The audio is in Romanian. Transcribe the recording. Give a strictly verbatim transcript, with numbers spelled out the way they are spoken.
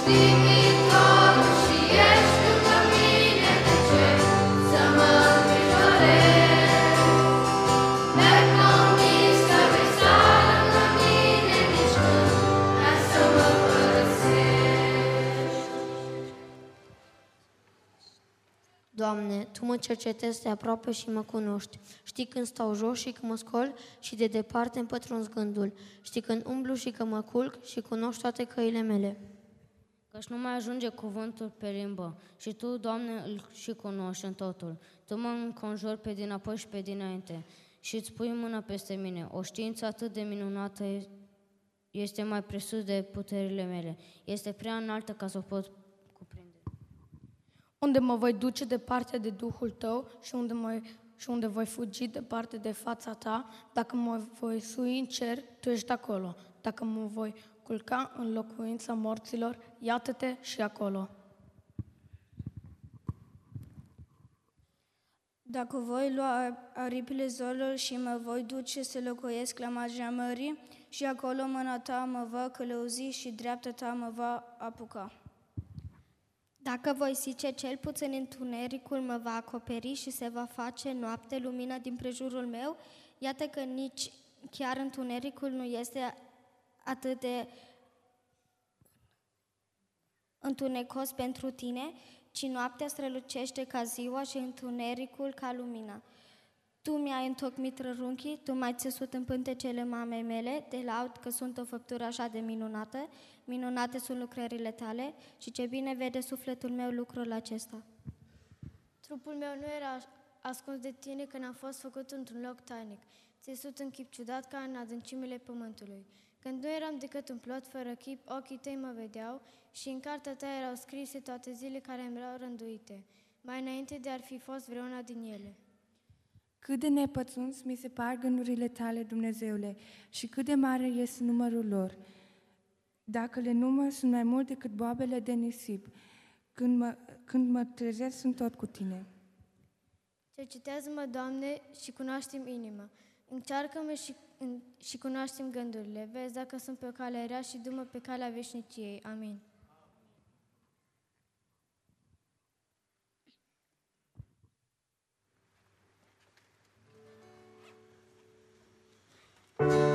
Doamne, Tu mă cercetezi de aproape și mă cunoști. Știi când stau jos și când mă scol și de departe îmi pătrunzi gândul. Știi când umblu și când mă culc și cunoști toate căile mele. Căci nu mai ajunge cuvântul pe limbă și Tu, Doamne, îl și cunoști în totul. Tu mă înconjori pe dinapoi și pe dinainte și îți pui mâna peste mine. O știință atât de minunată este mai presus de puterile mele. Este prea înaltă ca să o pot cuprinde. Unde mă voi duce departe de Duhul Tău și unde, mă, și unde voi fugi departe de fața Ta, dacă mă voi sui în cer, Tu ești acolo. Dacă mă voi culca în locuința morților, iată-te și acolo. Dacă voi lua aripile zorilor și mă voi duce să locuiesc la marginea mării, și acolo mâna Ta mă va călăuzi și dreapta Ta mă va apuca. Dacă voi zice, cel puțin întunericul mă va acoperi și se va face noapte lumina din prejurul meu, iată că nici chiar întunericul nu este atât de întunecos pentru tine, ci noaptea strălucește ca ziua și întunericul ca lumina. Tu mi-ai întocmit rărunchii, Tu m-ai țesut în pântecele mamei mele, te laud că sunt o făptură așa de minunată, minunate sunt lucrările Tale și ce bine vede sufletul meu lucrul acesta. Trupul meu nu era ascuns de Tine când am fost făcut într-un loc tainic, țesut în chip ciudat ca în adâncimile pământului. Când nu eram decât un plot fără chip, ochii Tăi mă vedeau și în cartea Ta erau scrise toate zilele care îmi erau rânduite, mai înainte de a fi fost vreuna din ele. Cât de nepățuns mi se par gândurile Tale, Dumnezeule, și cât de mare este numărul lor. Dacă le număr, sunt mai mult decât boabele de nisip. Când mă, când mă trezesc, sunt tot cu Tine. Cercetează-mă, Doamne, și cunoaște-mi inima. Încearcă-mă și, în, și cunoaște-mi gândurile. Vezi dacă sunt pe o cale rea și du-mă pe calea veșniciei. Amin. Thank you.